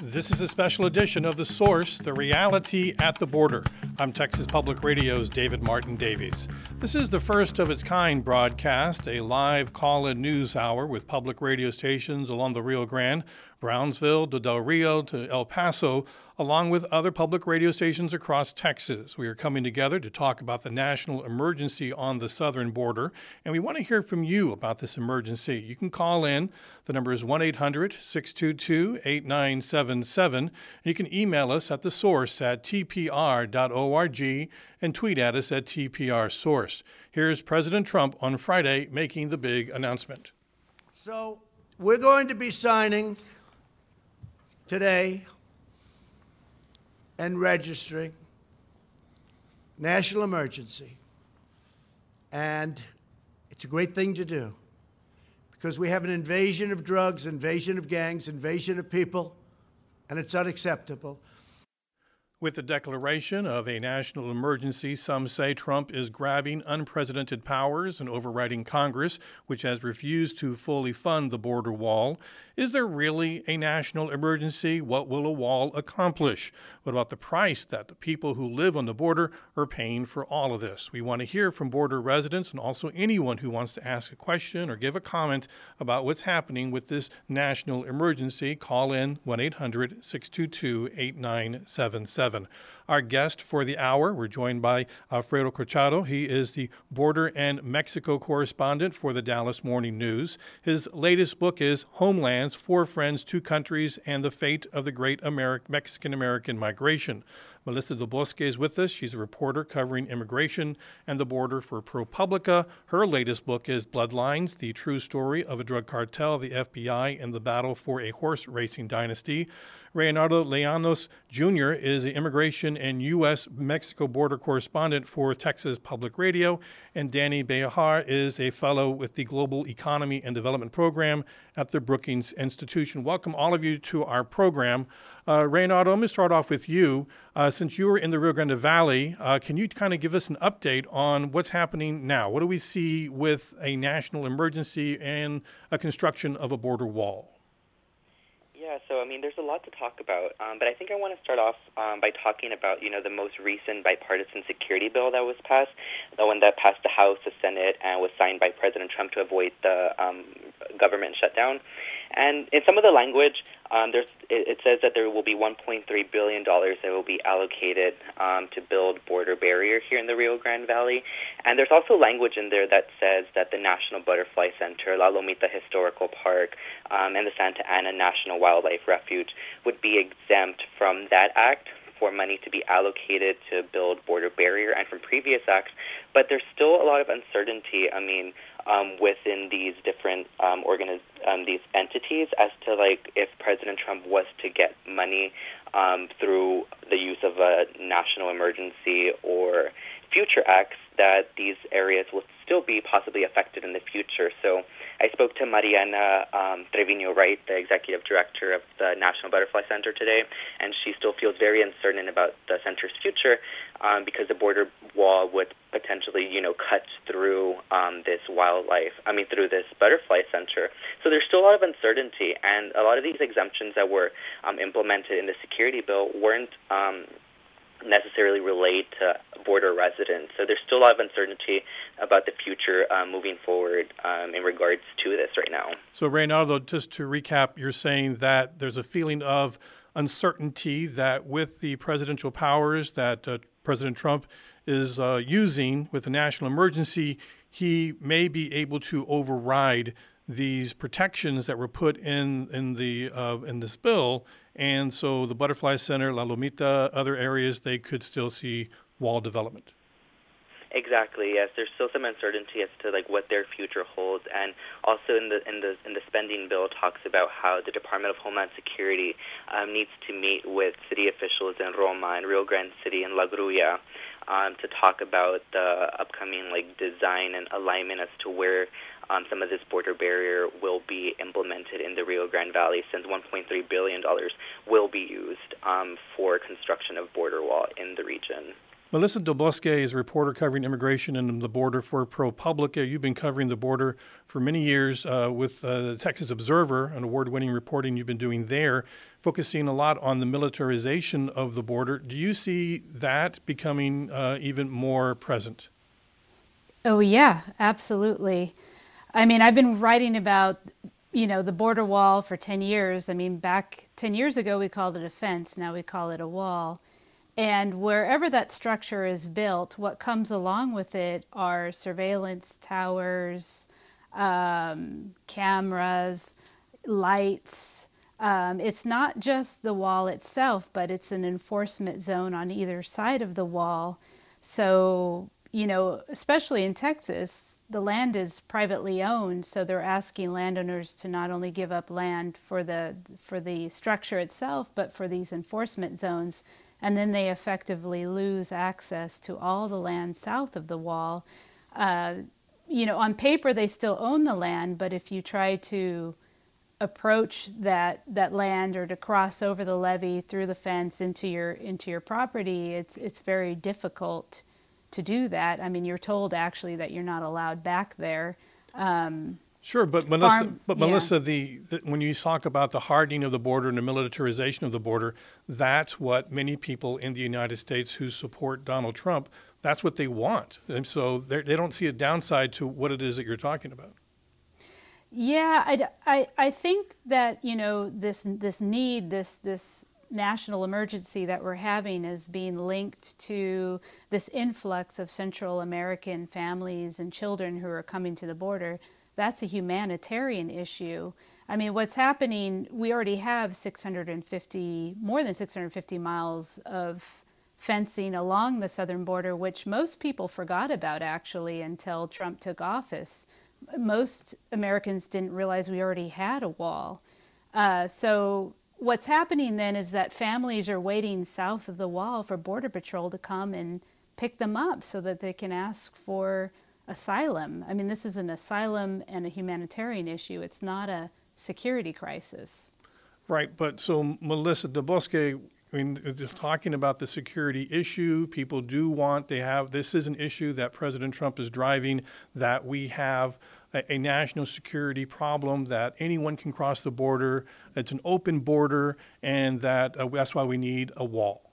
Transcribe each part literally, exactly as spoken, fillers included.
This is a special edition of The Source, the reality at the border. I'm Texas Public Radio's David Martin Davies. This is the first of its kind broadcast, a live call-in news hour with public radio stations along the Rio Grande, Brownsville to Del Rio to El Paso, along with other public radio stations across Texas. We are coming together to talk about the national emergency on the southern border, and we want to hear from you about this emergency. You can call in. The number is one eight hundred, six two two, eight nine seven seven. You can email us at the source at t p r dot org and tweet at us at T P R Source. Here's President Trump on Friday making the big announcement. So we're going to be signing today and registering national emergency. And it's a great thing to do because we have an invasion of drugs, invasion of gangs, invasion of people, and it's unacceptable. With the declaration of a national emergency, some say Trump is grabbing unprecedented powers and overriding Congress, which has refused to fully fund the border wall. Is there really a national emergency? What will a wall accomplish? What about the price that the people who live on the border are paying for all of this? We want to hear from border residents and also anyone who wants to ask a question or give a comment about what's happening with this national emergency. Call in one eight hundred, six two two, eight nine seven seven. Our guest for the hour, we're joined by Alfredo Corchado. He is the border and Mexico correspondent for the Dallas Morning News. His latest book is Homelands, Four Friends, Two Countries, and the Fate of the Great Ameri- Mexican-American Migration. Melissa Del Bosque is with us. She's a reporter covering immigration and the border for ProPublica. Her latest book is Bloodlines, the true story of a drug cartel, the F B I, and the battle for a horse racing dynasty. Reynaldo Llanos Junior is an immigration and U S Mexico border correspondent for Texas Public Radio, and Danny Bejar is a fellow with the Global Economy and Development Program at the Brookings Institution. Welcome all of you to our program. Uh, Reynaldo, let me start off with you. Uh, since you were in the Rio Grande Valley, uh, can you kind of give us an update on what's happening now? What do we see with a national emergency and a construction of a border wall? Yeah, so, I mean, there's a lot to talk about, um, but I think I want to start off um, by talking about, you know, the most recent bipartisan security bill that was passed, the one that passed the House, the Senate, and was signed by President Trump to avoid the um, government shutdown. And in some of the language, um, there's, it, it says that there will be one point three billion dollars that will be allocated um, to build border barrier here in the Rio Grande Valley. And there's also language in there that says that the National Butterfly Center, La Lomita Historical Park, um, and the Santa Ana National Wildlife Refuge would be exempt from that act for money to be allocated to build border barrier and from previous acts. But there's still a lot of uncertainty, I mean, um, within these different um, organiz- um, these entities as to, like, if President Trump was to get money um, through the use of a national emergency or future acts, that these areas will still be possibly affected in the future. So I spoke to Mariana um, Trevino Wright, the executive director of the National Butterfly Center today, and she still feels very uncertain about the center's future um, because the border wall would potentially, you know, cut through um, this wildlife, I mean, through this butterfly center. So there's still a lot of uncertainty, and a lot of these exemptions that were um, implemented in the security bill weren't um, necessarily relate to border residents. So there's still a lot of uncertainty about the future uh, moving forward um, in regards to this right now. So, Reynaldo, just to recap, you're saying that there's a feeling of uncertainty that with the presidential powers that uh, President Trump is uh, using with the national emergency, he may be able to override these protections that were put in in the uh, in this bill, and so the Butterfly Center, La Lomita, other areas, they could still see wall development. Exactly. Yes, there's still some uncertainty as to like what their future holds, and also in the in the in the spending bill talks about how the Department of Homeland Security um, needs to meet with city officials in Roma and Rio Grande City and La Grulla um, to talk about the upcoming like design and alignment as to where Um, some of this border barrier will be implemented in the Rio Grande Valley, since one point three billion dollars will be used um, for construction of border wall in the region. Melissa Del Bosque is a reporter covering immigration and the border for ProPublica. You've been covering the border for many years uh, with uh, the Texas Observer, an award-winning reporting you've been doing there, focusing a lot on the militarization of the border. Do you see that becoming uh, even more present? Oh, yeah, absolutely. I mean, I've been writing about, you know, the border wall for ten years. I mean, back ten years ago, we called it a fence. Now we call it a wall. And wherever that structure is built, what comes along with it are surveillance towers, um, cameras, lights. Um, it's not just the wall itself, but it's an enforcement zone on either side of the wall. So, you know, especially in Texas, the land is privately owned, so they're asking landowners to not only give up land for the, for the structure itself, but for these enforcement zones. And then they effectively lose access to all the land south of the wall. Uh, you know, on paper they still own the land, but if you try to approach that that land or to cross over the levee through the fence into your into your property, it's it's very difficult to do that. I mean, you're told actually that you're not allowed back there. Um, Sure, but Melissa, farm, but yeah. Melissa, the, the when you talk about the hardening of the border and the militarization of the border, that's what many people in the United States who support Donald Trump, that's what they want, and so they don't see a downside to what it is that you're talking about. Yeah, I, I, I think that, you know, this this need, this this national emergency that we're having is being linked to this influx of Central American families and children who are coming to the border. That's a humanitarian issue. I mean, what's happening, we already have six hundred fifty, more than six hundred fifty miles of fencing along the southern border, which most people forgot about actually until Trump took office. Most Americans didn't realize we already had a wall. Uh, so what's happening then is that families are waiting south of the wall for Border Patrol to come and pick them up so that they can ask for asylum. I mean, this is an asylum and a humanitarian issue. It's not a security crisis. Right, but so Melissa Del Bosque, I mean, just talking about the security issue, people do want, they have, this is an issue that President Trump is driving, that we have a, a national security problem, that anyone can cross the border, it's an open border, and that uh, that's why we need a wall.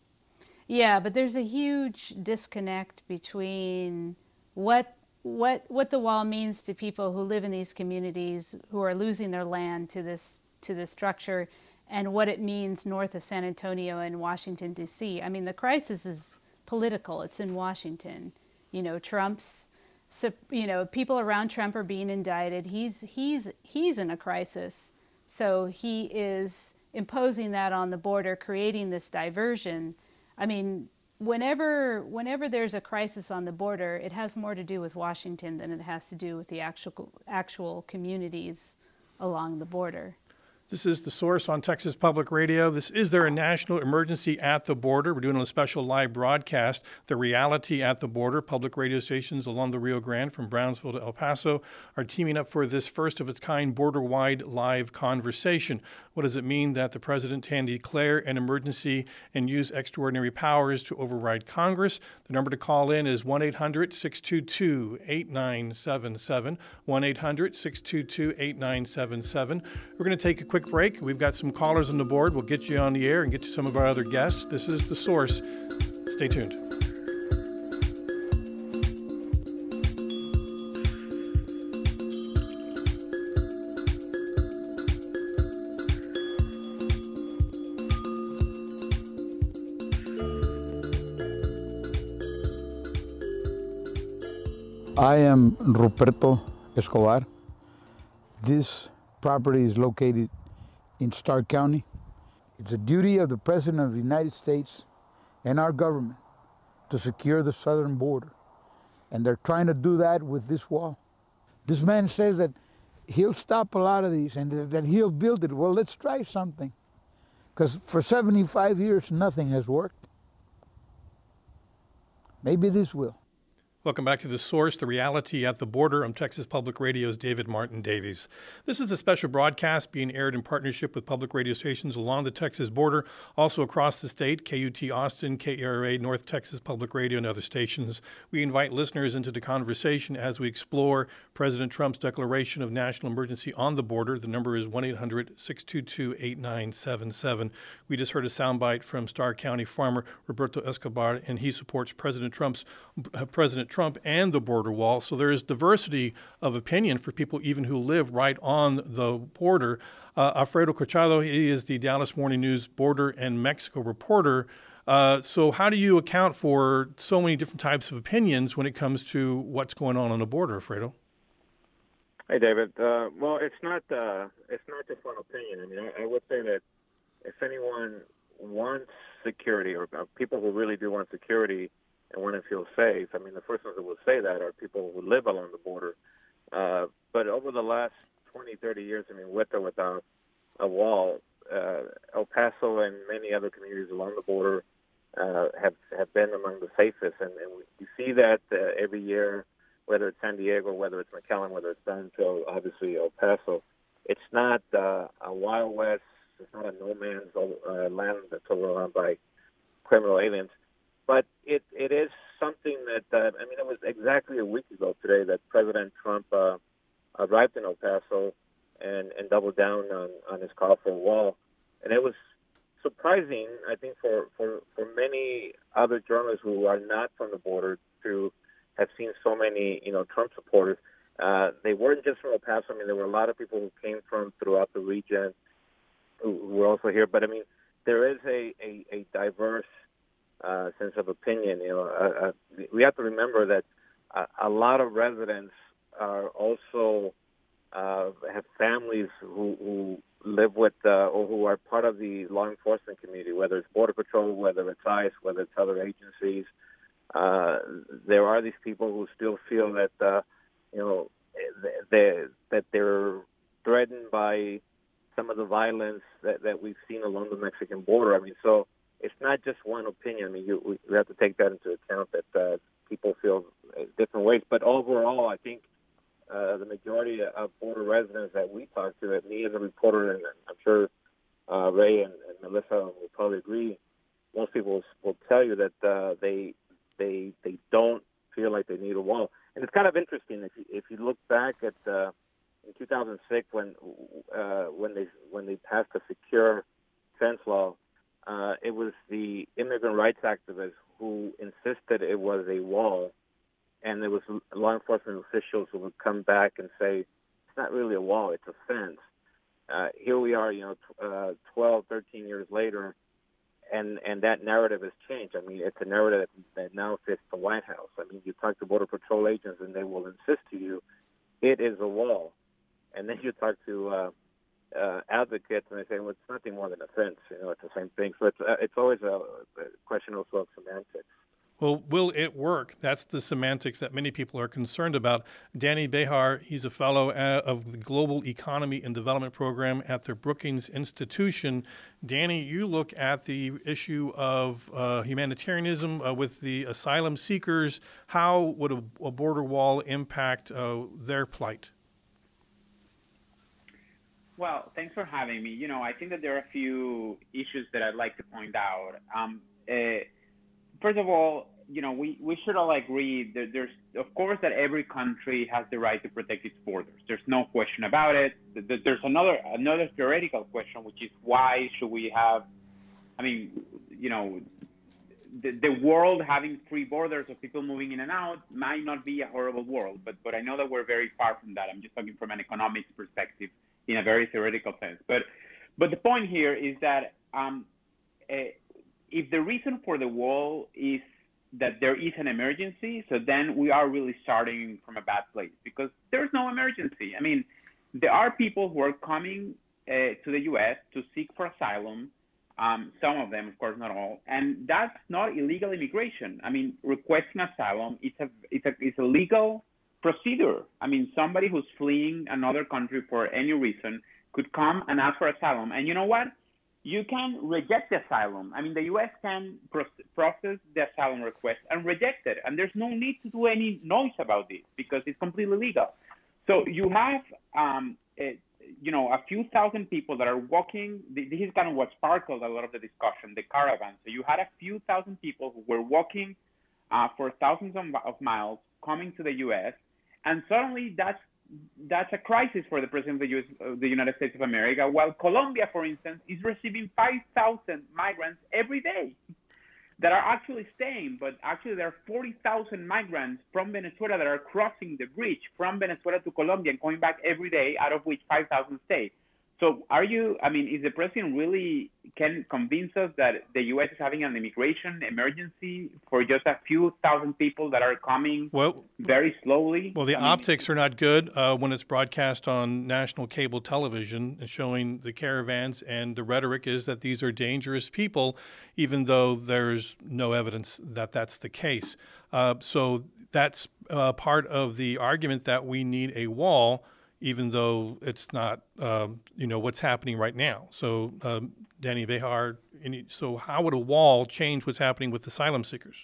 Yeah, but there's a huge disconnect between what what what the wall means to people who live in these communities who are losing their land to this to this structure, and what it means north of San Antonio and Washington, D C. I mean, the crisis is political. It's in Washington. You know, Trump's, you know, people around Trump are being indicted. He's he's he's in a crisis, so he is imposing that on the border, creating this diversion. I mean, Whenever, whenever there's a crisis on the border, it has more to do with Washington than it has to do with the actual, actual communities along the border. This is The Source on Texas Public Radio. This is there a national emergency at the border. We're doing a special live broadcast, The Reality at the Border. Public radio stations along the Rio Grande from Brownsville to El Paso are teaming up for this first of its kind border-wide live conversation. What does it mean that the president can declare an emergency and use extraordinary powers to override Congress? The number to call in is one eight hundred, six two two, eight nine seven seven, one eight hundred, six two two, eight nine seven seven. We're going to take a quick break. We've got some callers on the board. We'll get you on the air and get you some of our other guests. This is The Source. Stay tuned. I am Ruperto Escobar. This property is located in Stark County. It's a duty of the President of the United States and our government to secure the southern border. And they're trying to do that with this wall. This man says that he'll stop a lot of these and that he'll build it. Well, let's try something. Because for seventy-five years, nothing has worked. Maybe this will. Welcome back to The Source, the reality at the border. I'm Texas Public Radio's David Martin Davies. This is a special broadcast being aired in partnership with public radio stations along the Texas border, also across the state, K U T Austin, K E R A, North Texas Public Radio, and other stations. We invite listeners into the conversation as we explore President Trump's declaration of national emergency on the border. The number is one eight hundred, six two two, eight nine seven seven. We just heard a soundbite from Starr County farmer Roberto Escobar, and he supports President Trump's uh, President Trump and the border wall. So there is diversity of opinion for people even who live right on the border. Uh, Alfredo Corchado, he is the Dallas Morning News border and Mexico reporter. Uh, so how do you account for so many different types of opinions when it comes to what's going on on the border, Alfredo? Hey, David. Uh, well, it's not uh, it's not just one opinion. I mean, I, I would say that if anyone wants security, or uh, people who really do want security and want to feel safe, I mean, the first ones that will say that are people who live along the border. Uh, but over the last twenty, thirty years, I mean, with or without a wall, uh, El Paso and many other communities along the border uh, have have been among the safest. And, and we see that uh, every year, whether it's San Diego, whether it's McAllen, whether it's Brownsville, obviously El Paso. It's not uh, a Wild West. It's not a no man's uh, land that's overrun by criminal aliens. But it, it is something that, uh, I mean, it was exactly a week ago today that President Trump uh, arrived in El Paso and, and doubled down on, on his call for a wall. And it was surprising, I think, for, for, for many other journalists who are not from the border to have seen so many, you know, Trump supporters. Uh, they weren't just from El Paso. I mean, there were a lot of people who came from throughout the region who, who were also here. But, I mean, there is a, a, a diverse uh, sense of opinion. You know, uh, uh, we have to remember that a, a lot of residents are also uh, have families who, who live with uh, or who are part of the law enforcement community, whether it's Border Patrol, whether it's ICE, whether it's other agencies. Uh, there are these people who still feel that, uh, you know, they, that they're threatened by some of the violence that, that we've seen along the Mexican border. I mean, so it's not just one opinion. I mean, you, we have to take that into account, that uh, people feel different ways. But overall, I think uh, the majority of border residents that we talk to, at me as a reporter, and I'm sure uh, Ray and, and Melissa will probably agree, most people will, will tell you that uh, they they they don't feel like they need a wall. And it's kind of interesting if you, if you look back at uh, in two thousand six when uh, when they when they passed the secure fence law. Uh, it was the immigrant rights activists who insisted it was a wall, and there was law enforcement officials who would come back and say, it's not really a wall, it's a fence. Uh, here we are, you know, uh, twelve, thirteen years later, and, and that narrative has changed. I mean, it's a narrative that now fits the White House. I mean, you talk to Border Patrol agents, and they will insist to you, it is a wall. And then you talk to uh, Uh, advocates, and they say, well, it's nothing more than a fence. You know, it's the same thing. So it's uh, it's always a, a question also of semantics. Well, will it work? That's the semantics that many people are concerned about. Danny Behar, he's a fellow of the Global Economy and Development Program at the Brookings Institution. Danny, you look at the issue of uh, humanitarianism uh, with the asylum seekers. How would a, a border wall impact uh, their plight? Well, thanks for having me. You know, I think that there are a few issues that I'd like to point out. Um, uh, first of all, you know, we, we should all agree that there's, of course, that every country has the right to protect its borders. There's no question about it. There's another another theoretical question, which is why should we have, I mean, you know, the, the world having free borders of people moving in and out might not be a horrible world, but but I know that we're very far from that. I'm just talking from an economics perspective, in a very theoretical sense. But but the point here is that um, uh, if the reason for the wall is that there is an emergency, so then we are really starting from a bad place, because there's no emergency. I mean, there are people who are coming uh, to the U S to seek for asylum, um, some of them, of course, not all, and that's not illegal immigration. I mean, requesting asylum, it's a, it's a, it's a legal procedure. I mean, somebody who's fleeing another country for any reason could come and ask for asylum. And you know what? you can reject the asylum. I mean, the U S can process the asylum request and reject it. And there's no need to do any noise about this because it's completely legal. So you have, um, it, you know, a few thousand people that are walking. This is kind of what sparkled a lot of the discussion, the caravan. So you had a few thousand people who were walking uh, for thousands of, of miles coming to the U S. And suddenly that's that's a crisis for the president of the, U S, of the United States of America, while Colombia, for instance, is receiving five thousand migrants every day that are actually staying, but actually there are forty thousand migrants from Venezuela that are crossing the bridge from Venezuela to Colombia and going back every day, out of which five thousand stay. So are you, I mean, is the president really can convince us that the U S is having an immigration emergency for just a few thousand people that are coming well, very slowly? Well, the I mean, optics are not good uh, when it's broadcast on national cable television showing the caravans, and the rhetoric is that these are dangerous people, even though there's no evidence that that's the case. Uh, so that's uh, part of the argument that we need a wall, even though it's not, um, you know, what's happening right now. So, um, Danny Behar, any, so how would a wall change what's happening with asylum seekers?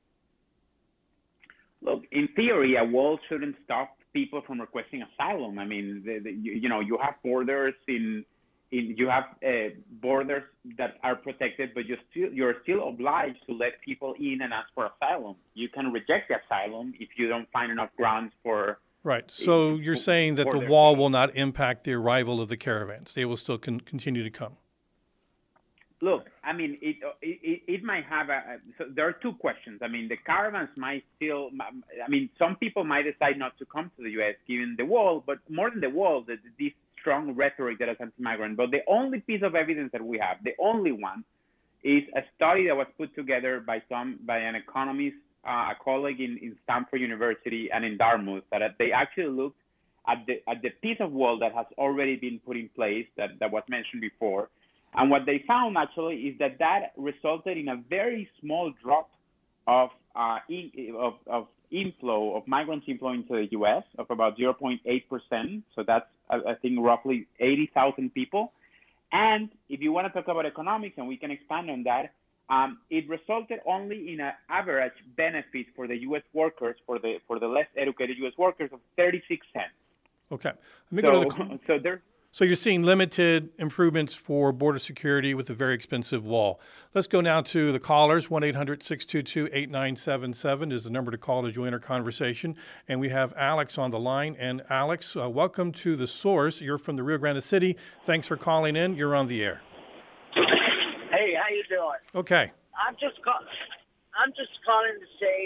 Look, in theory, a wall shouldn't stop people from requesting asylum. I mean, the, the, you, you know, you have borders in, in you have uh, borders that are protected, but you're still you're still obliged to let people in and ask for asylum. You can reject the asylum if you don't find enough grounds for. Right. So you're saying that the wall will not impact the arrival of the caravans. They will still con- continue to come. Look, I mean, it, it it might have a. So there are two questions. I mean, the caravans might still. I mean, some people might decide not to come to the U S given the wall, but more than the wall, the, this strong rhetoric that is anti-migrant. But the only piece of evidence that we have, the only one, is a study that was put together by some by an economist. Uh, a colleague in, in Stanford University and in Dartmouth, that they actually looked at the at the piece of wall that has already been put in place that, that was mentioned before. And what they found actually is that that resulted in a very small drop of uh, in, of, of inflow, of migrants inflow into the U S of about zero point eight percent. So that's, I, I think, roughly eighty thousand people. And if you want to talk about economics, and we can expand on that, Um, it resulted only in an average benefit for the U S workers, for the for the less educated U S workers, of thirty-six cents. Okay. Let me so, go to the. So there. So you're seeing limited improvements for border security with a very expensive wall. Let's go now to the callers. one eight hundred six two two eight nine seven seven is the number to call to join our conversation. And we have Alex on the line. And Alex, uh, welcome to The Source. You're from the Rio Grande City. Thanks for calling in. You're on the air. Hey, how you doing? Okay. I'm just call- I'm just calling to say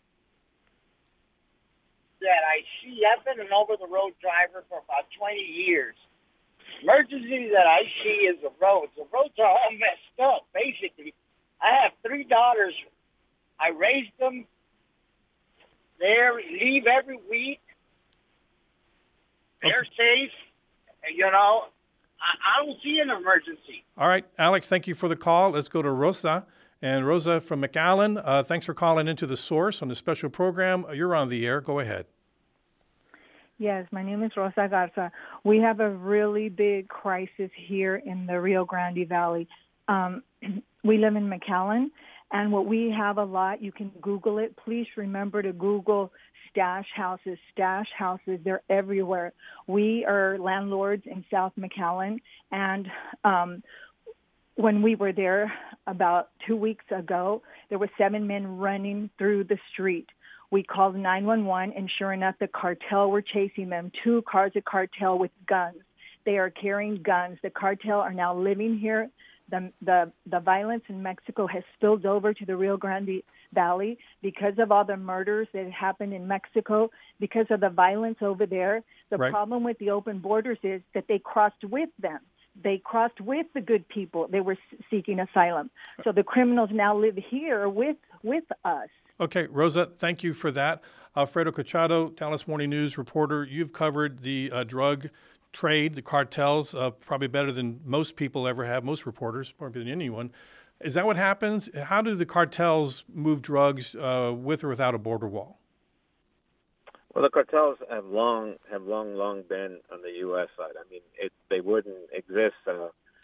that I see. I've been an over-the-road driver for about twenty years. Emergency that I see is the roads. The roads are all messed up. Basically, I have three daughters. I raised them. They leave every week. They're Okay. safe. You know. I don't see an emergency. All right, Alex, thank you for the call. Let's go to Rosa. And Rosa from McAllen, uh, thanks for calling into The Source on the special program. You're on the air. Go ahead. Yes, my name is Rosa Garza. We have a really big crisis here in the Rio Grande Valley. Um, we live in McAllen, and what we have a lot, you can Google it. Please remember to Google stash houses, stash houses. They're everywhere. We are landlords in South McAllen, and um, when we were there about two weeks ago, there were seven men running through the street. We called nine one one, and sure enough, the cartel were chasing them. Two cars of cartel with guns. They are carrying guns. The cartel are now living here. The, the, the violence in Mexico has spilled over to the Rio Grande Valley because of all the murders that happened in Mexico, because of the violence over there. The Right. problem with the open borders is that they crossed with them. They crossed with the good people. They were seeking asylum. So the criminals now live here with with us. Okay, Rosa, thank you for that. Alfredo Cachado, Dallas Morning News reporter, you've covered the uh, drug trade, the cartels, uh, probably better than most people ever have, most reporters, probably than anyone. Is that what happens? How do the cartels move drugs uh, with or without a border wall? Well, the cartels have long, have long, long been on the U S side. I mean, it, they wouldn't exist uh,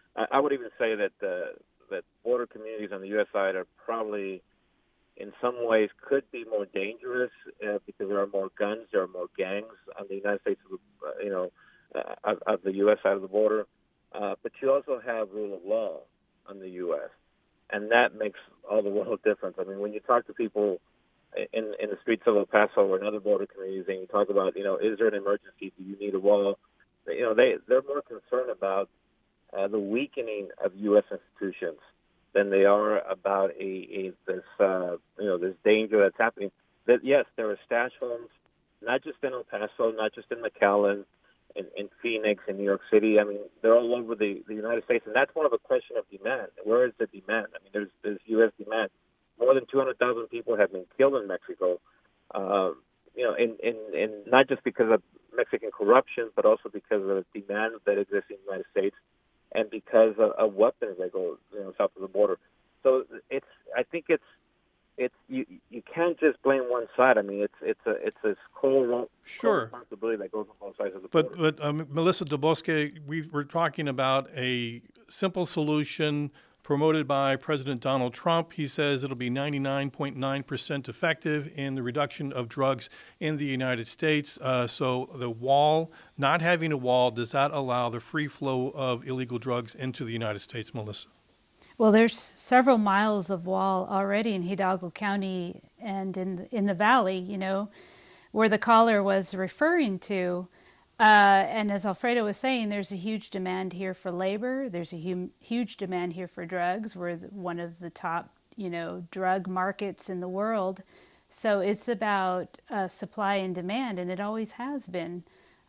I, I would even say that uh, that border communities on the U S side are probably, in some ways, could be more dangerous uh, because there are more guns, there are more gangs on the United States, uh, you know, uh, of, of the U S side of the border. Uh, but you also have rule of law on the U S, and that makes all the world difference. I mean, when you talk to people in in the streets of El Paso or in other border communities, and you talk about, you know, is there an emergency? Do you need a wall? You know, they they're more concerned about uh, the weakening of U S institutions than they are about a, a this uh, you know this danger that's happening. That yes, there are stash homes, not just in El Paso, not just in McAllen, in, in Phoenix, in New York City. I mean, they're all over the, the United States, and that's more of a question of demand. Where is the demand? I mean, there's there's U S demand. More than two hundred thousand people have been killed in Mexico. Um, you know, in, in, in not just because of Mexican corruption, but also because of the demand that exists in the United States, and because of, of weapons that go, you know, south of the border. So it's, I think it's, it's you, you can't just blame one side. I mean, it's it's a it's a core Sure. responsibility that goes on both sides of the But, border. but um, Melissa DeBosque, we we're talking about a simple solution promoted by President Donald Trump. He says it'll be ninety-nine point nine percent effective in the reduction of drugs in the United States. Uh, so the wall, not having a wall, does that allow the free flow of illegal drugs into the United States, Melissa? Well, there's several miles of wall already in Hidalgo County and in the, in the valley, you know, where the caller was referring to. Uh, and as Alfredo was saying, there's a huge demand here for labor. There's a hum- huge demand here for drugs. We're the, one of the top, you know, drug markets in the world. So it's about uh, supply and demand, and it always has been.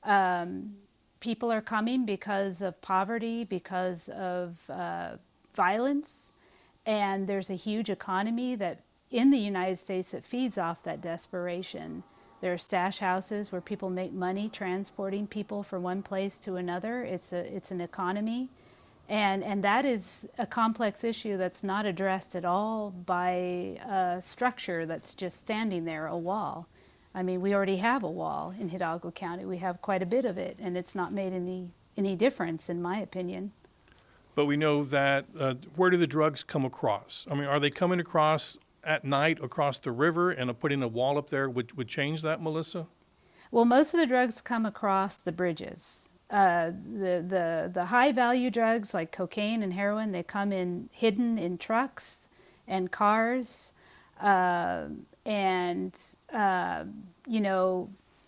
Um, people are coming because of poverty, because of uh, violence, and there's a huge economy that in the United States that feeds off that desperation. There are stash houses where people make money transporting people from one place to another. It's a it's an economy, and and that is a complex issue that's not addressed at all by a structure that's just standing there, a wall. I mean, we already have a wall in Hidalgo County. We have quite a bit of it, and it's not made any any difference, in my opinion. But we know that, uh, where do the drugs come across? I mean, are they coming across at night across the river, and putting a wall up there would, would change that, Melissa? Well, most of the drugs come across the bridges. Uh, the, the, the high value drugs like cocaine and heroin, they come in hidden in trucks and cars. Uh, and, uh, you know,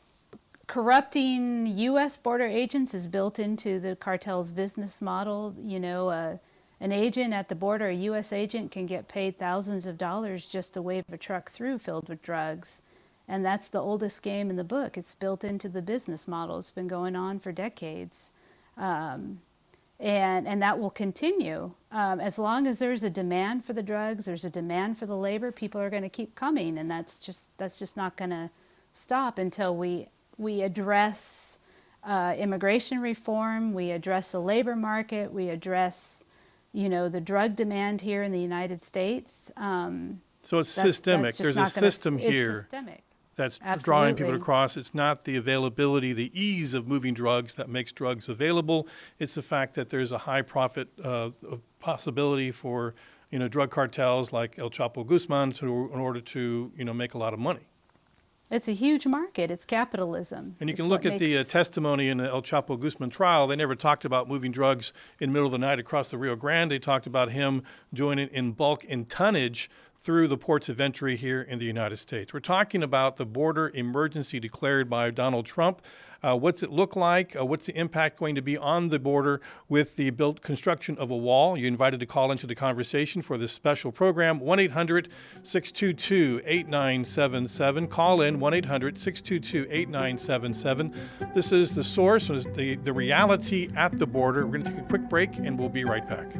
corrupting U S border agents is built into the cartel's business model. You know, uh, an agent at the border, a U S agent, can get paid thousands of dollars just to wave a truck through filled with drugs. And that's the oldest game in the book. It's built into the business model. It's been going on for decades. Um, and, and that will continue. Um, as long as there's a demand for the drugs, there's a demand for the labor, people are going to keep coming. And that's just, that's just not going to stop until we, we address uh, immigration reform, we address the labor market, we address, you know, the drug demand here in the United States. Um, So it's that's- systemic. that's just There's a not gonna- system it's here systemic. that's drawing people Absolutely. across. It's not the availability, the ease of moving drugs that makes drugs available. It's the fact that there's a high profit uh, possibility for, you know, drug cartels like El Chapo Guzman to, in order to, you know, make a lot of money. It's a huge market. It's capitalism. And you It's can what look at the uh, makes- testimony in the El Chapo Guzman trial. They never talked about moving drugs in the middle of the night across the Rio Grande. They talked about him doing it in bulk and tonnage through the ports of entry here in the United States. We're talking about the border emergency declared by Donald Trump. Uh, what's it look like? Uh, what's the impact going to be on the border with the built construction of a wall? You're invited to call into the conversation for this special program, one eight hundred, six two two, eight nine seven seven. Call in, one eight hundred, six two two, eight nine seven seven. This is The Source, the, the reality at the border. We're going to take a quick break, and we'll be right back.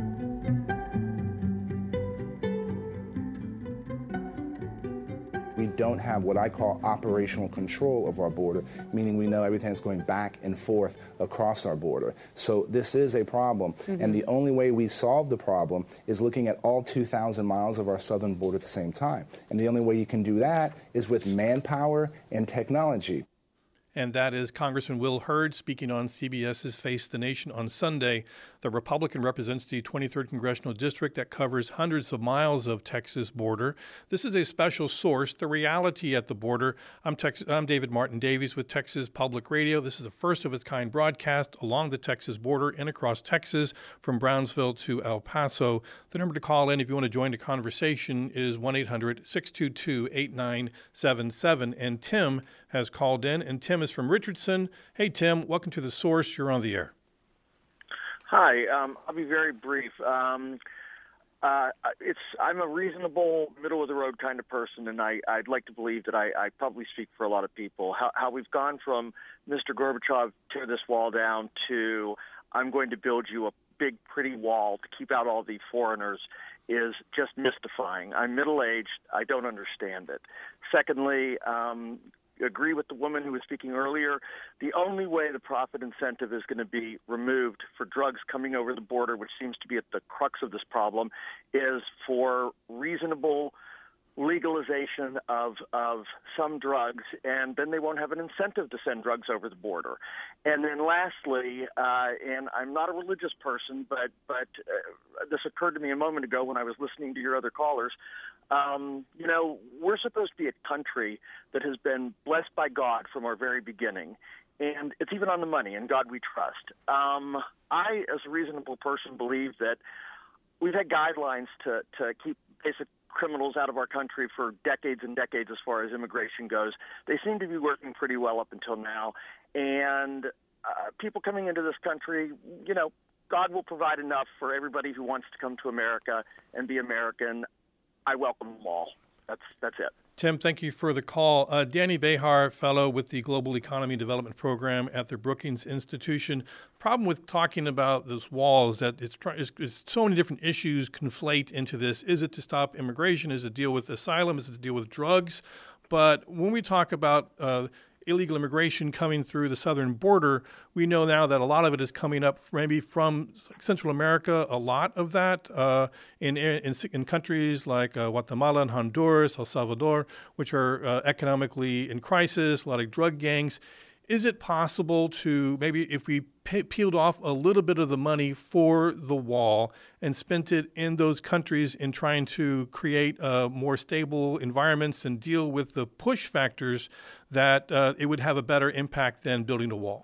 We don't have what I call operational control of our border, meaning we know everything's going back and forth across our border. So this is a problem, mm-hmm. and the only way we solve the problem is looking at all two thousand miles of our southern border at the same time. And the only way you can do that is with manpower and technology. And that is Congressman Will Hurd speaking on CBS's Face the Nation on Sunday. The Republican represents the twenty-third Congressional District that covers hundreds of miles of Texas border. This is a special source, The Reality at the Border. I'm, Tex- I'm David Martin Davies with Texas Public Radio. This is the first of its kind broadcast along the Texas border and across Texas from Brownsville to El Paso. The number to call in if you want to join the conversation is one eight hundred six two two eight nine seven seven. And Tim has called in, and Tim is from Richardson. Hey, Tim, welcome to The Source. You're on the air. Hi, um, I'll be very brief. Um, uh, it's I'm a reasonable, middle-of-the-road kind of person, and I, I'd like to believe that I, I probably speak for a lot of people. How, how we've gone from Mister Gorbachev, tear this wall down, to I'm going to build you a big, pretty wall to keep out all the foreigners is just mystifying. I'm middle-aged. I don't understand it. Secondly, um, agree with the woman who was speaking earlier. The only way the profit incentive is going to be removed for drugs coming over the border, which seems to be at the crux of this problem, is for reasonable legalization of of some drugs, and then they won't have an incentive to send drugs over the border. And then lastly, uh, and I'm not a religious person, but but uh, this occurred to me a moment ago when I was listening to your other callers. Um, you know, we're supposed to be a country that has been blessed by God from our very beginning, and it's even on the money, and God we trust. Um, I, as a reasonable person, believe that we've had guidelines to, to keep basic criminals out of our country for decades and decades as far as immigration goes. They seem to be working pretty well up until now, and uh, people coming into this country, you know, God will provide enough for everybody who wants to come to America and be American. I welcome them all. That's that's it. Tim, thank you for the call. Uh, Danny Behar, fellow with the Global Economy Development Program at the Brookings Institution. Problem with talking about this wall is that it's, try, it's, it's so many different issues conflate into this. Is it to stop immigration? Is it to deal with asylum? Is it to deal with drugs? But when we talk about uh, illegal immigration coming through the southern border, we know now that a lot of it is coming up maybe from Central America, a lot of that uh, in, in in countries like uh, Guatemala and Honduras, El Salvador, which are uh, economically in crisis, a lot of drug gangs. Is it possible to maybe if we pe- peeled off a little bit of the money for the wall and spent it in those countries in trying to create uh, more stable environments and deal with the push factors, that uh, it would have a better impact than building a wall?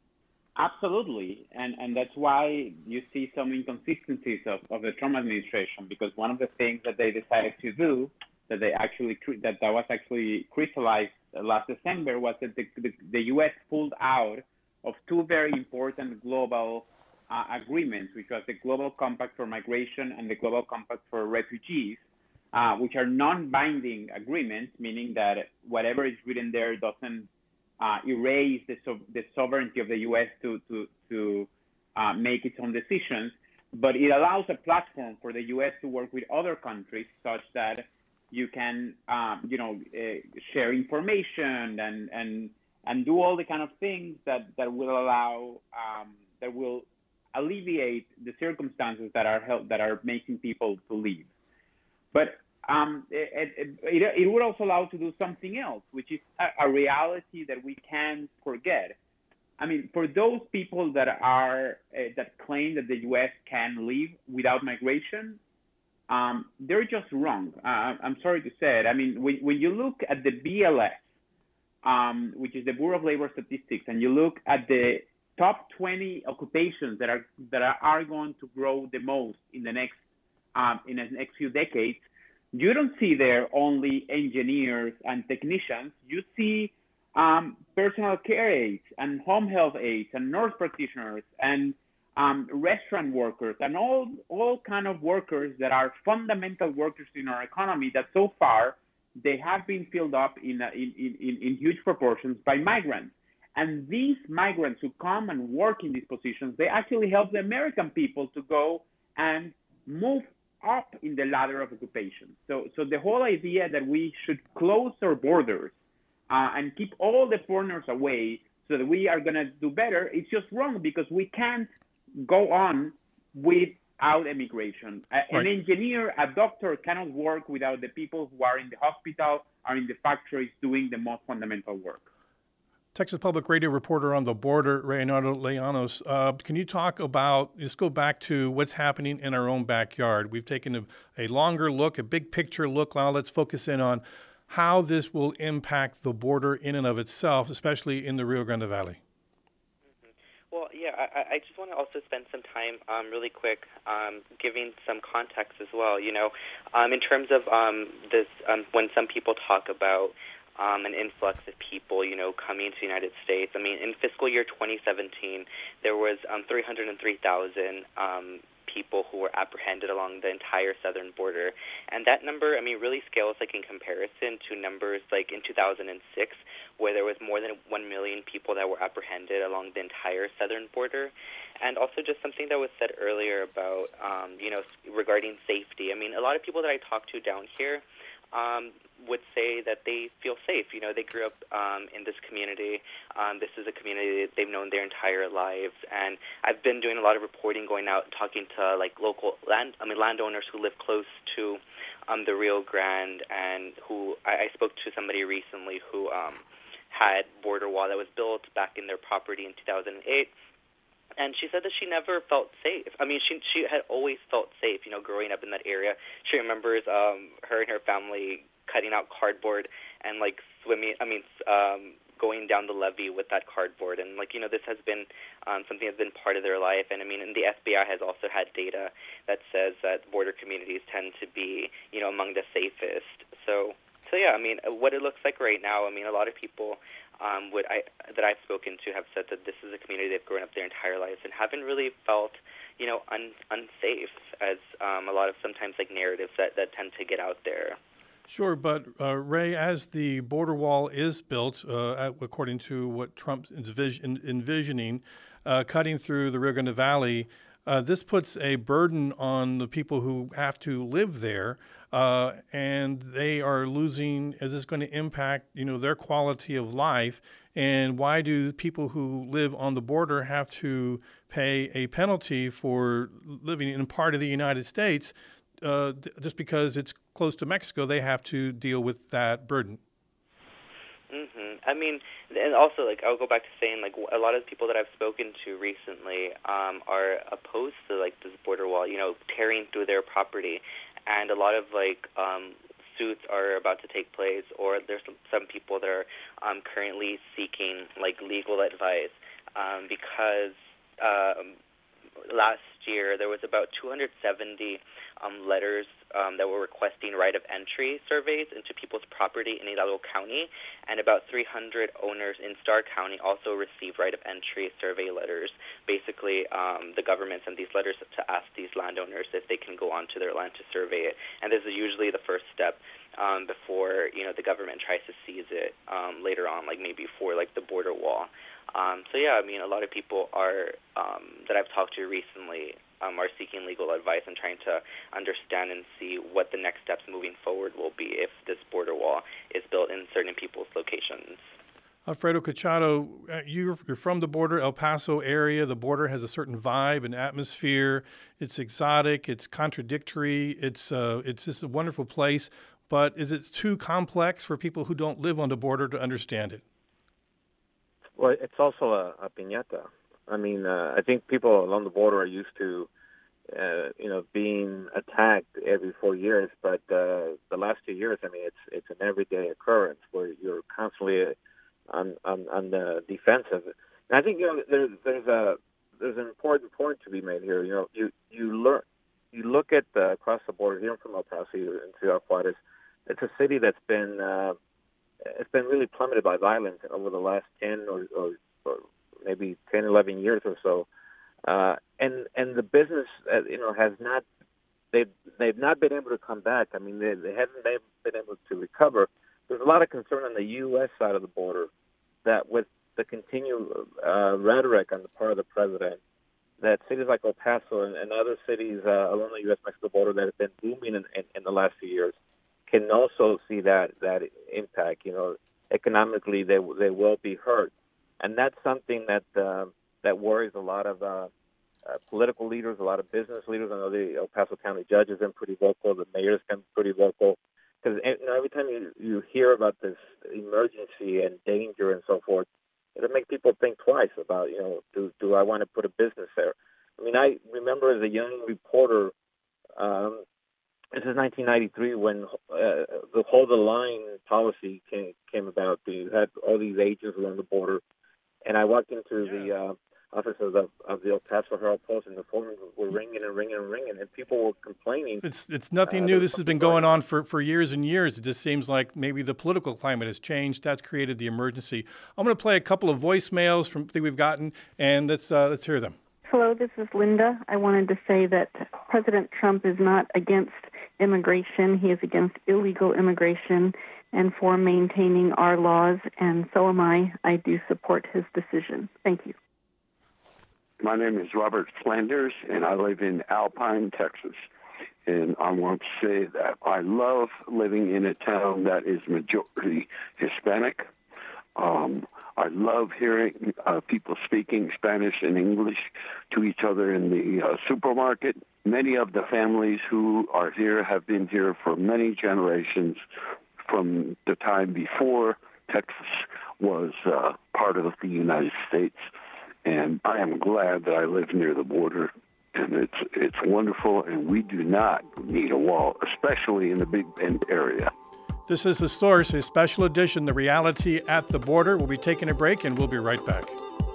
Absolutely, and and that's why you see some inconsistencies of, of the Trump administration, because one of the things that they decided to do, that they actually that that was actually crystallized last December, was that the, the, the U S pulled out of two very important global uh, agreements, which was the Global Compact for Migration and the Global Compact for Refugees, uh, which are non-binding agreements, meaning that whatever is written there doesn't uh, erase the, so, the sovereignty of the U S to, to, to uh, make its own decisions, but it allows a platform for the U S to work with other countries such that you can, um, you know, uh, share information and, and and do all the kind of things that, that will allow, um, that will alleviate the circumstances that are help, that are making people to leave. But um, it, it, it, it would also allow to do something else, which is a, a reality that we can't forget. I mean, for those people that are uh, that claim that the U S can leave without migration, Um, they're just wrong. Uh, I'm sorry to say it. I mean, when, when you look at the B L S, um, which is the Bureau of Labor Statistics, and you look at the top twenty occupations that are that are going to grow the most in the next um, in the next few decades, you don't see there only engineers and technicians. You see um, personal care aides and home health aides and nurse practitioners and Um, restaurant workers and all all kind of workers that are fundamental workers in our economy that so far they have been filled up in, in, in, in huge proportions by migrants. And these migrants who come and work in these positions, they actually help the American people to go and move up in the ladder of occupation. So, so the whole idea that we should close our borders uh, and keep all the foreigners away so that we are going to do better, it's just wrong, because we can't go on without immigration. A, right. An engineer, a doctor cannot work without the people who are in the hospital, are in the factories doing the most fundamental work. Texas Public Radio reporter on the border, Reynaldo Llanos. Uh, can you talk about, let's go back to what's happening in our own backyard. We've taken a, a longer look, a big picture look. Now let's focus in on how this will impact the border in and of itself, especially in the Rio Grande Valley. Well, yeah, I, I just want to also spend some time um, really quick um, giving some context as well. You know, um, in terms of um, this, um, when some people talk about um, an influx of people, you know, coming to the United States. I mean, in fiscal year twenty seventeen, there was um, three hundred three thousand um, people who were apprehended along the entire southern border. And that number, I mean, really scales like in comparison to numbers like in two thousand six, where there was more than one million people that were apprehended along the entire southern border. And also just something that was said earlier about, um, you know, regarding safety. I mean, a lot of people that I talk to down here um, would say that they feel safe. You know, they grew up um, in this community. Um, this is a community that they've known their entire lives. And I've been doing a lot of reporting, going out and talking to like local land, I mean, landowners who live close to um, the Rio Grande, and who I, I spoke to somebody recently who um, had border wall that was built back in their property in two thousand eight. And she said that she never felt safe. I mean, she she had always felt safe, you know, growing up in that area. She remembers um, her and her family cutting out cardboard and, like, swimming, I mean, um, going down the levee with that cardboard. And, like, you know, this has been um, something that's been part of their life. And, I mean, and the F B I has also had data that says that border communities tend to be, you know, among the safest. So, so yeah, I mean, what it looks like right now, I mean, a lot of people Um, would I that I've spoken to have said that this is a community they've grown up their entire lives and haven't really felt, you know, un, unsafe, as um, a lot of sometimes like narratives that, that tend to get out there. Sure, but uh, Ray, as the border wall is built, uh, according to what Trump is envision, envisioning, uh, cutting through the Rio Grande Valley, uh, this puts a burden on the people who have to live there. Uh, and they are losing. Is this going to impact, you know, their quality of life? And why do people who live on the border have to pay a penalty for living in part of the United States? Uh, just because it's close to Mexico, they have to deal with that burden. Mm-hmm. I mean, and also, like, I'll go back to saying, like, a lot of the people that I've spoken to recently um, are opposed to, like, this border wall, you know, tearing through their property. And a lot of, like, um, suits are about to take place, or there's some, some people that are um, currently seeking, like, legal advice um, because um, last year there was about two hundred seventy um, letters um, that were requesting right of entry surveys into people's property in Hidalgo County, and about three hundred owners in Starr County also received right of entry survey letters. Basically, um, the government sent these letters to ask these landowners if they can go onto their land to survey it, and this is usually the first step um, before, you know, the government tries to seize it um, later on, like maybe for like the border wall. Um, so yeah, I mean, a lot of people are um, that I've talked to recently um, are seeking legal advice and trying to understand and see what the next steps moving forward will be if this border wall is built in certain people's locations. Alfredo Cachado, you're, you're from the border, El Paso area. The border has a certain vibe and atmosphere. It's exotic. It's contradictory. It's uh, it's just a wonderful place. But is it too complex for people who don't live on the border to understand it? Well, it's also a, a piñata. I mean, uh, I think people along the border are used to, uh, you know, being attacked every four years. But uh, the last two years, I mean, it's it's an everyday occurrence where you're constantly on on, on the defensive. And I think, you know, there's there's a there's an important point to be made here. You know, you you learn you look at the, across the border here from El Paso into El Juarez. It's a city that's been uh, it's been really plummeted by violence over the last ten or, or, or maybe ten, eleven years or so, uh, and and the business uh, you know has not they've they've not been able to come back. I mean, they, they haven't been able to recover. There's a lot of concern on the U S side of the border that with the continued uh, rhetoric on the part of the president that cities like El Paso and, and other cities uh, along the U S Mexico border that have been booming in, in, in the last few years can also see that that impact. You know, economically they they will be hurt, and that's something that uh, that worries a lot of uh, uh, political leaders, a lot of business leaders. I know the El Paso County judge has been pretty vocal, the mayor's been pretty vocal, because you know, every time you, you hear about this emergency and danger and so forth, it'll make people think twice about, you know, do do I want to put a business there? I mean, I remember as a young reporter, um, this is nineteen ninety-three when uh, the hold the line policy came, came about. You had all these agents along the border, and I walked into yeah. the uh, office of the, of the El Paso Herald Post, and the phones were ringing and ringing and ringing, and people were complaining. It's it's nothing uh, new. This has been going on for, for years and years. It just seems like maybe the political climate has changed. That's created the emergency. I'm going to play a couple of voicemails from that we've gotten, and let's uh, let's hear them. Hello, this is Linda. I wanted to say that President Trump is not against immigration. He is against illegal immigration and for maintaining our laws, and so am I. I do support his decision. Thank you. My name is Robert Flanders, and I live in Alpine, Texas. And I want to say that I love living in a town that is majority Hispanic. Um, I love hearing uh, people speaking Spanish and English to each other in the uh, supermarket. Many of the families who are here have been here for many generations, from the time before Texas was uh, part of the United States. And I am glad that I live near the border, and it's it's wonderful, and we do not need a wall, especially in the Big Bend area. This is The Source, a special edition, The Reality at the Border. We'll be taking a break, and we'll be right back.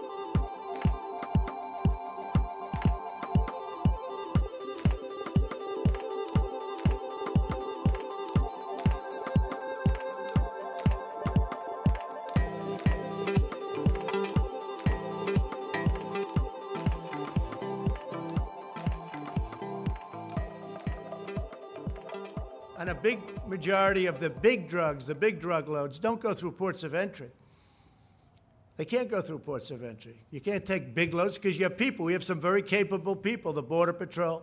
And a big majority of the big drugs, the big drug loads, don't go through ports of entry. They can't go through ports of entry. You can't take big loads because you have people. We have some very capable people, the Border Patrol,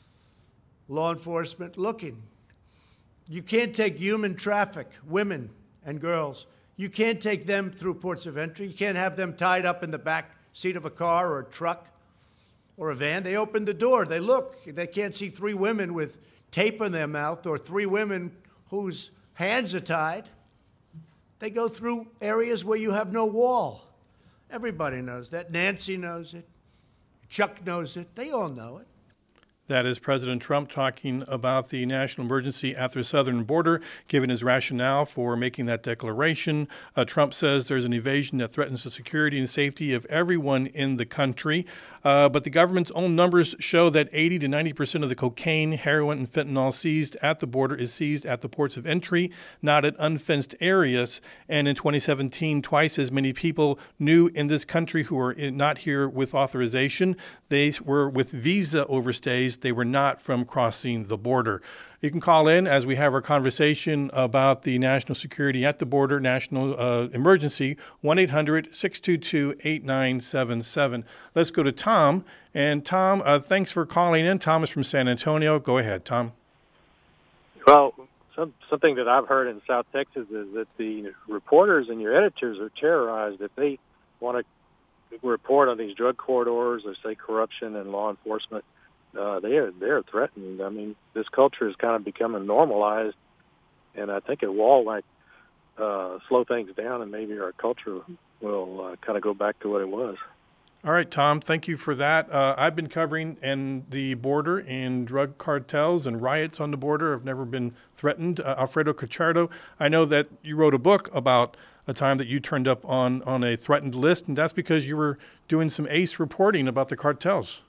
law enforcement, looking. You can't take human traffic, women and girls. You can't take them through ports of entry. You can't have them tied up in the back seat of a car or a truck or a van. They open the door. They look. They can't see three women with tape in their mouth or three women whose hands are tied. They go through areas where you have no wall. Everybody knows that. Nancy knows it. Chuck knows it. They all know it. That is President Trump talking about the national emergency at the southern border, giving his rationale for making that declaration. Uh, Trump says there's an invasion that threatens the security and safety of everyone in the country. Uh, but the government's own numbers show that eighty to ninety percent of the cocaine, heroin, and fentanyl seized at the border is seized at the ports of entry, not at unfenced areas. And in twenty seventeen, twice as many people new in this country who are in, not here with authorization. They were with visa overstays. They were not from crossing the border. You can call in as we have our conversation about the national security at the border, national uh, emergency, one eight hundred six two two eight nine seven seven. Let's go to Tom. And Tom, uh, thanks for calling in. Tom is from San Antonio. Go ahead, Tom. Well, some, something that I've heard in South Texas is that the reporters and your editors are terrorized if they want to report on these drug corridors or, say, corruption and law enforcement. Uh, they are they're threatened. I mean, this culture is kind of becoming normalized, and I think a wall might uh, slow things down, and maybe our culture will uh, kind of go back to what it was. All right, Tom, thank you for that. Uh, I've been covering and the border and drug cartels and riots on the border have never been threatened. Uh, Alfredo Cacciardo, I know that you wrote a book about a time that you turned up on, on a threatened list, and that's because you were doing some ace reporting about the cartels.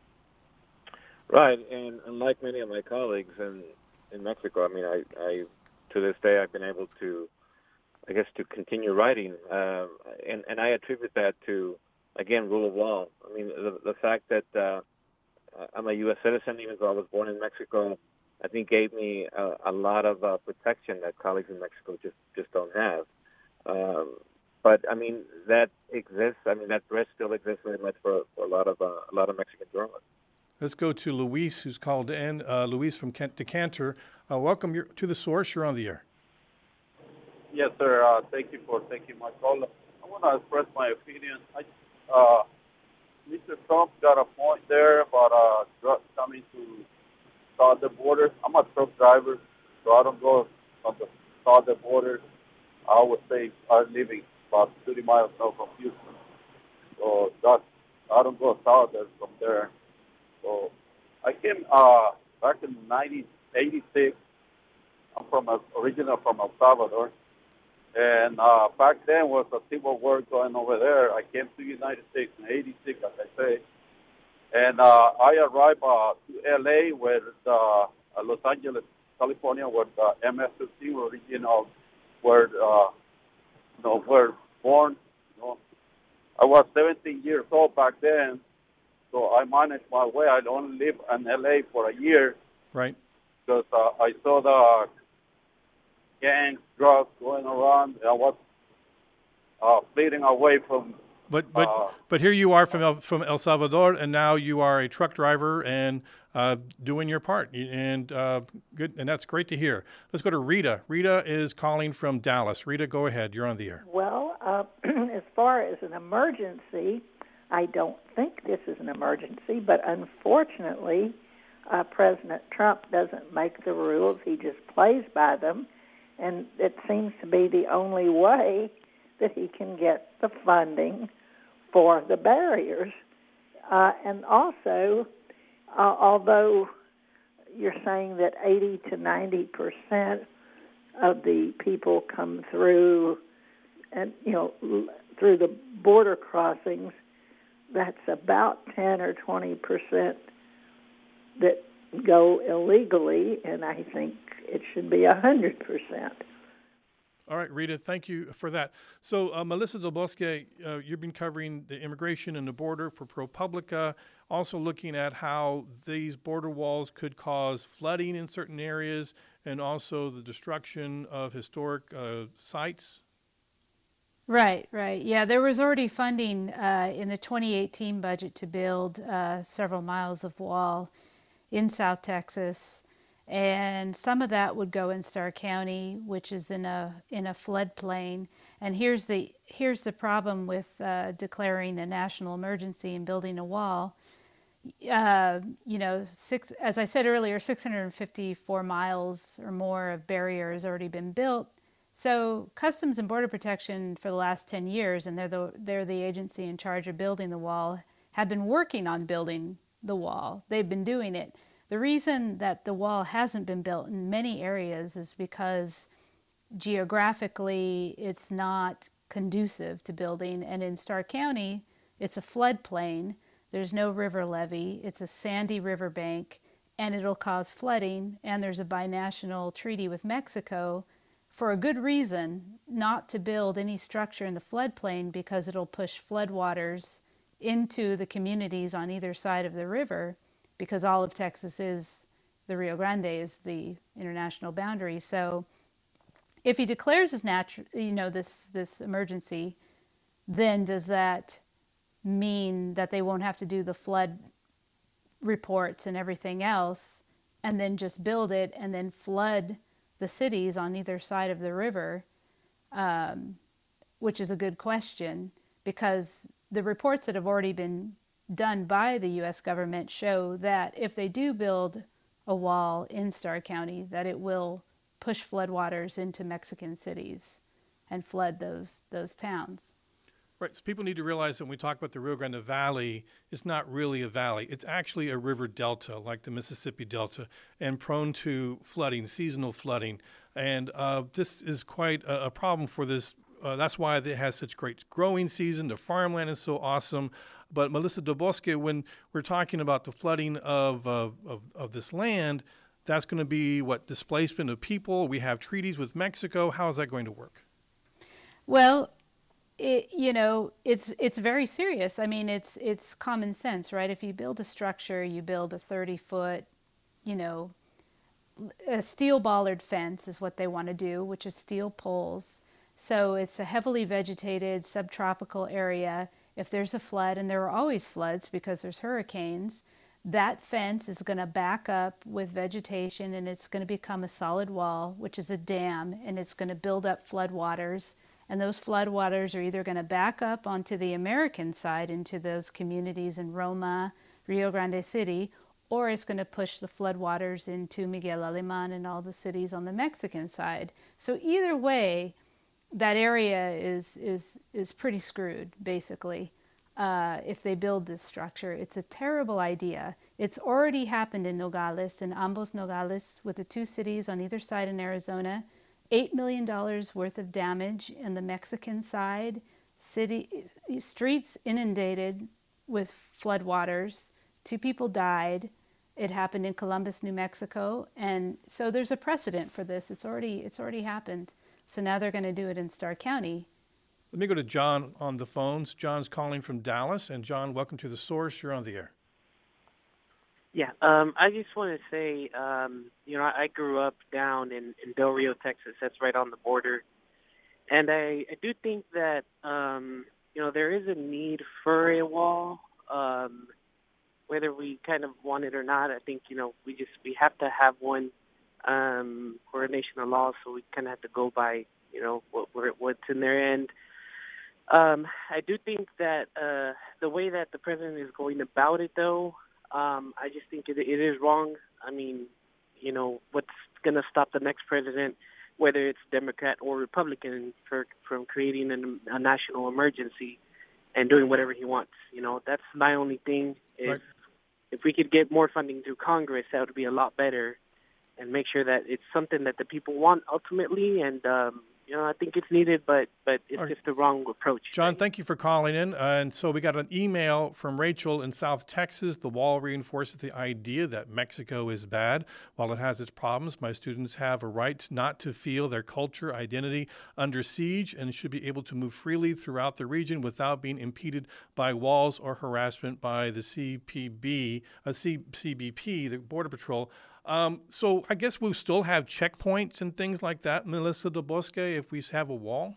Right, and unlike many of my colleagues in, in Mexico, I mean, I, I to this day I've been able to, I guess, to continue writing, um, and and I attribute that to, again, rule of law. I mean, the, the fact that uh, I'm a U S citizen, even though I was born in Mexico, I think gave me a, a lot of uh, protection that colleagues in Mexico just, just don't have. Um, but I mean that exists. I mean that threat still exists very much for, for a lot of uh, a lot of Mexican journalists. Let's go to Luis, who's called in. Uh, Luis from Kent Decanter. Uh, welcome your, to the source. You're on the air. Yes, sir. Uh, thank you for taking my call. I want to express my opinion. I, uh, Mister Trump got a point there about uh, drugs coming to southern border. I'm a truck driver, so I don't go on the southern border. I would say I'm living about thirty miles south from Houston. So that's, I don't go south there from there. So I came uh, back in nineteen eighty-six. I'm from a, originally from El Salvador. And uh, back then was a civil war going over there. I came to the United States in eighty-six, as I say. And uh, I arrived uh, to L A, where the, uh, Los Angeles, California, where the M S fifteen original, where, uh, you know, were born. You know. I was seventeen years old back then, so I managed my way. I only lived in L A for a year. Right. Because uh, I saw the gangs, drugs going around. I was uh, fleeing away from. But but uh, but here you are from El, from El Salvador, and now you are a truck driver and uh, doing your part, and uh, good, and that's great to hear. Let's go to Rita. Rita is calling from Dallas. Rita, go ahead. You're on the air. Well, uh, as far as an emergency, I don't think this is an emergency, but unfortunately, uh, President Trump doesn't make the rules. He just plays by them, and it seems to be the only way that he can get the funding for the barriers. Uh, and also, uh, although you're saying that eighty to ninety percent of the people come through, and you know, through the border crossings, that's about ten or twenty percent that go illegally, and I think it should be one hundred percent. All right, Rita, thank you for that. So, uh, Melissa Del Bosque, uh, you've been covering the immigration and the border for ProPublica, also looking at how these border walls could cause flooding in certain areas and also the destruction of historic uh, sites. Right, right. Yeah, there was already funding uh, in the twenty eighteen budget to build uh, several miles of wall in South Texas. And some of that would go in Starr County, which is in a in a floodplain. And here's the here's the problem with uh, declaring a national emergency and building a wall. Uh, you know, six as I said earlier, six hundred fifty-four miles or more of barrier has already been built. So Customs and Border Protection for the last ten years, and they're the they're the agency in charge of building the wall, have been working on building the wall. They've been doing it. The reason that the wall hasn't been built in many areas is because geographically it's not conducive to building. And in Starr County, it's a floodplain. There's no river levee. It's a sandy riverbank, and it'll cause flooding. And there's a binational treaty with Mexico for a good reason not to build any structure in the floodplain, because it'll push floodwaters into the communities on either side of the river, because all of Texas is, the Rio Grande is the international boundary. So if he declares this natural, you know, this, this emergency, then does that mean that they won't have to do the flood reports and everything else, and then just build it and then flood the cities on either side of the river? Um, which is a good question, because the reports that have already been done by the U S government show that if they do build a wall in Starr County, that it will push floodwaters into Mexican cities and flood those those towns. Right, so people need to realize that when we talk about the Rio Grande Valley, it's not really a valley. It's actually a river delta, like the Mississippi Delta, and prone to flooding, seasonal flooding. And uh, this is quite a, a problem for this. Uh, that's why it has such great growing season. The farmland is so awesome. But Melissa Del Bosque, when we're talking about the flooding of, of, of, of this land, that's going to be, what, displacement of people? We have treaties with Mexico. How is that going to work? Well, it, you know, it's it's very serious. I mean, it's it's common sense, right? If you build a structure, you build a thirty-foot, you know, a steel bollard fence is what they want to do, which is steel poles So it's a heavily vegetated subtropical area. If there's a flood, and there are always floods because there's hurricanes, that fence is going to back up with vegetation and it's going to become a solid wall, which is a dam, and it's going to build up floodwaters. And those floodwaters are either going to back up onto the American side into those communities in Roma, Rio Grande City, or it's going to push the floodwaters into Miguel Alemán and all the cities on the Mexican side. So either way, that area is is is pretty screwed, basically, uh, if they build this structure. It's a terrible idea. It's already happened in Nogales, in ambos Nogales, with the two cities on either side in Arizona. Eight million dollars worth of damage in the Mexican side. City streets inundated with floodwaters. Two people died. It happened in Columbus, New Mexico, and so there's a precedent for this. It's already it's already happened. So now they're going to do it in Starr County. Let me go to John on the phones. John's calling from Dallas. And John, welcome to The Source. You're on the air. Yeah, um, I just want to say, um, you know, I grew up down in, in Del Rio, Texas. That's right on the border. And I, I do think that, um, you know, there is a need for a wall, um, whether we kind of want it or not. I think, you know, we just, we have to have one. Um, we're a nation of law, so we kind of have to go by, you know, what what's in their end. Um, I do think that uh, the way that the president is going about it, though, um, I just think it, it is wrong. I mean, you know, what's going to stop the next president, whether it's Democrat or Republican, for, from creating an, a national emergency and doing whatever he wants? You know, that's my only thing. Is Right. If we could get more funding through Congress, that would be a lot better. And make sure that it's something that the people want ultimately, and um, you know, I think it's needed, but but it's Right. just the wrong approach. John, thank you for calling in. Uh, and so we got an email from Rachel in South Texas. The wall reinforces the idea that Mexico is bad. While it has its problems, my students have a right not to feel their culture, identity under siege, and should be able to move freely throughout the region without being impeded by walls or harassment by the C P B, uh, C- CBP, the Border Patrol. Um, so I guess we'll still have checkpoints and things like that, Melissa Del Bosque, if we have a wall?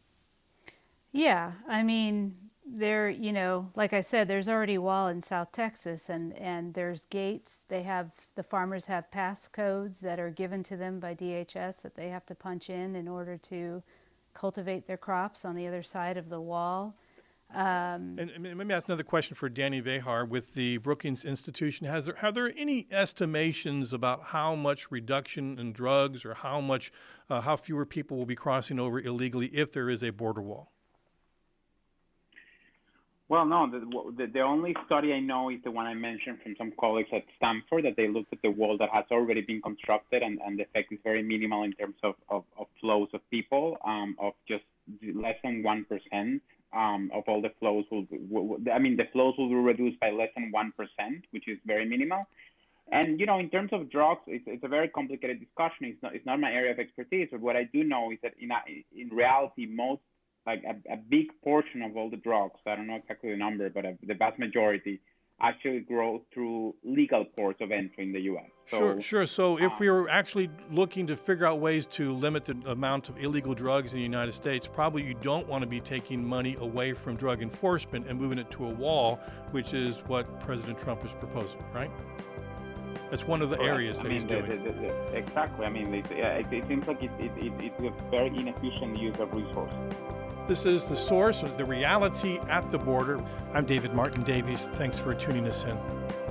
Yeah, I mean, there, you know, like I said, there's already a wall in South Texas, and, and there's gates. They have, the farmers have pass codes that are given to them by D H S that they have to punch in in order to cultivate their crops on the other side of the wall. Um, And, and let me ask another question for Danny Vejar with the Brookings Institution. Has there, are there any estimations about how much reduction in drugs or how much, uh, how fewer people will be crossing over illegally if there is a border wall? Well, no, the, the, the only study I know is the one I mentioned from some colleagues at Stanford, that they looked at the wall that has already been constructed, and, and the effect is very minimal in terms of, of, of flows of people, um, of just less than one percent. Um, of all the flows will, will, I mean, the flows will be reduced by less than one percent, which is very minimal. And, you know, in terms of drugs, it's, it's a very complicated discussion. It's not, it's not my area of expertise, but what I do know is that in, a, in reality, most, like a, a big portion of all the drugs, I don't know exactly the number, but a, the vast majority actually grow through legal ports of entry in the U S. So, Sure, sure. So if we were actually looking to figure out ways to limit the amount of illegal drugs in the United States, probably you don't want to be taking money away from drug enforcement and moving it to a wall, which is what President Trump is proposing, right? That's one of the Correct. areas that I mean, he's the, doing. the, the, the, exactly. I mean, it, it, it seems like it, it, it, it's a very inefficient use of resources. This is The Source, the reality at the border. I'm David Martin Davies. Thanks for tuning us in.